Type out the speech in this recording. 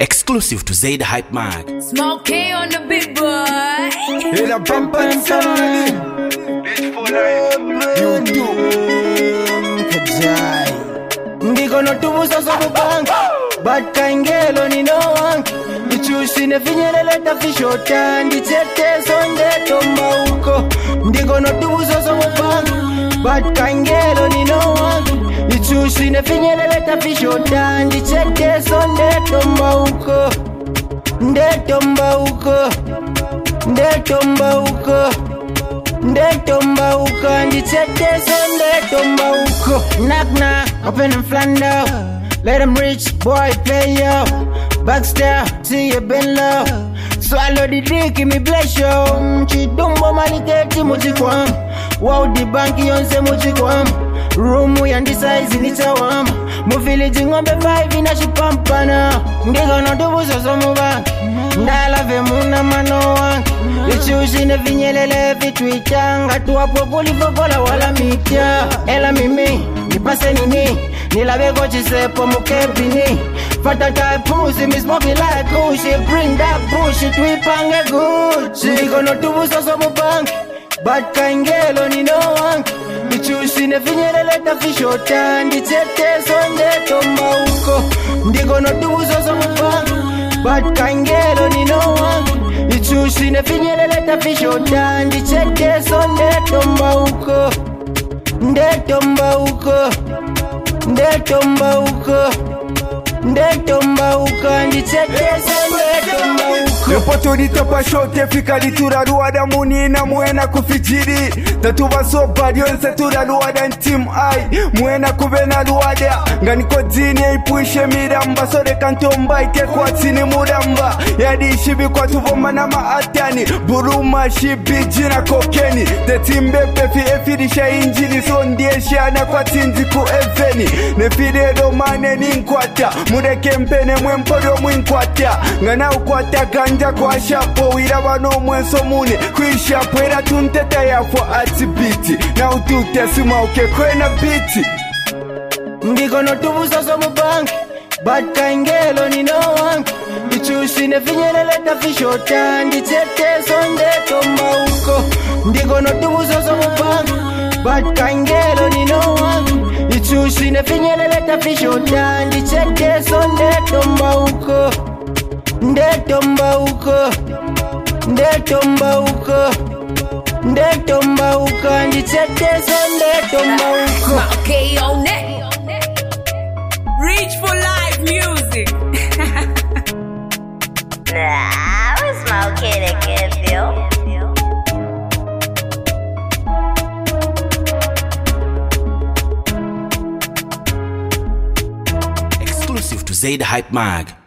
Exclusive to Zaid Hype Mag. Smoke K on the big boy. In a bump and sound. You do. Kajai. Ndiko no tubu sasa kubanka. But kaingelo ni no one. Ichusi ne finyelele tafishota. Ndichete sonde tomba uko. Ndiko no tubu sasa kubanka. But kaingelo ni no one. Ichusi ne finyelele tafishota. Ndichete sonde tomba uko. Ndetomba uko. Ndetomba uko. Ndetomba uko. Ndichete sonde tomba uko. Knock knock. Open and flander. Let them rich boy play yo. Backstab, see you been low. Swallow the dick, give me bless yo. Chidumbo maliketi muchikwam. Wow the banki yonse muchikwam. Rumu yandi size ni chawam. Mufili ngombe 5 inashipampana. Ndigo no dubu soso mubanki. Ndala ve muna mano wanki. Ichushi ne vinyelele vitwitanga. Tuwapo polifokola wala mitya. Ela mimi, nipase nini. Nilabe chisepo mukepini. Fata type pussy, me smoking like Gucci. Bring that bullshit, we pange Gucci. Ndiko no tubu soso mubanki. But kaingelo ni no wanki. Ichushi ne finyelele tafishota. Ndichete sonde tomba uko. Ndiko no tubu soso mubanki. But kaingelo ni no wanki. Ichushi ne finyelele tafishota. Ndichete sonde tomba uko. Ndetomba uko. Ndetomba uko. Ndetomba uko. Ndichete ndetomba uko. Opportunity pa shote fika litura ruada munina muena kufijiri. Tatuba so bad yonse tura ruada team I. Muena kubena ruada. Nganiko zini ipuishe miramba. Sore kantomba ike kwa tini muramba. Yadi shibi kwa tuvoma na maatani. Buruma shibi jina kokeni. The team bepe fi efirisha injili. So ndiesha na kwa tinzi ku eveni. Nefide romane ninkwata. Mureke mpene mwemporo mwinkwata. Ngana ukwata ganja kwa shapo. Wirabano mwenso mune. Kuishapo era tunteta yafwa atibiti. Na utute suma uke kwena biti. Ndiko no tubu soso mubanki. But kaingelo ni no wanki. Ichushi ne finyelele tafishota. Ndichete sonde tomba uko. Ndiko no tubu soso mubanki. But kaingelo ni no wanki. Ichushi ne finyelele tafishota. Ndichete sonde tomba uko. Ndetomba uko. Ndetomba uko. Ndetomba uko. Ndichete sonde tomba uko. Smoke K on it. Reach for live music. Nah, I was smoking a good feel. Exclusive to Zaid Hype Mag.